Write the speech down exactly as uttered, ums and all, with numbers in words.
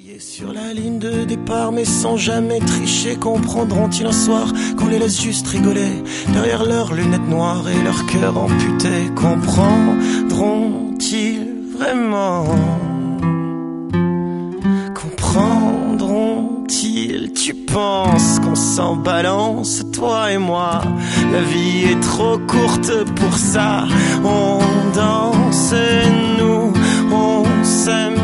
Sur la ligne de départ mais sans jamais tricher, comprendront-ils un soir qu'on les laisse juste rigoler derrière leurs lunettes noires et leur cœur amputé? Comprendront-ils vraiment? Comprendront-ils? Tu penses qu'on s'en balance, toi et moi? La vie est trop courte pour ça. On danse et nous, on s'aime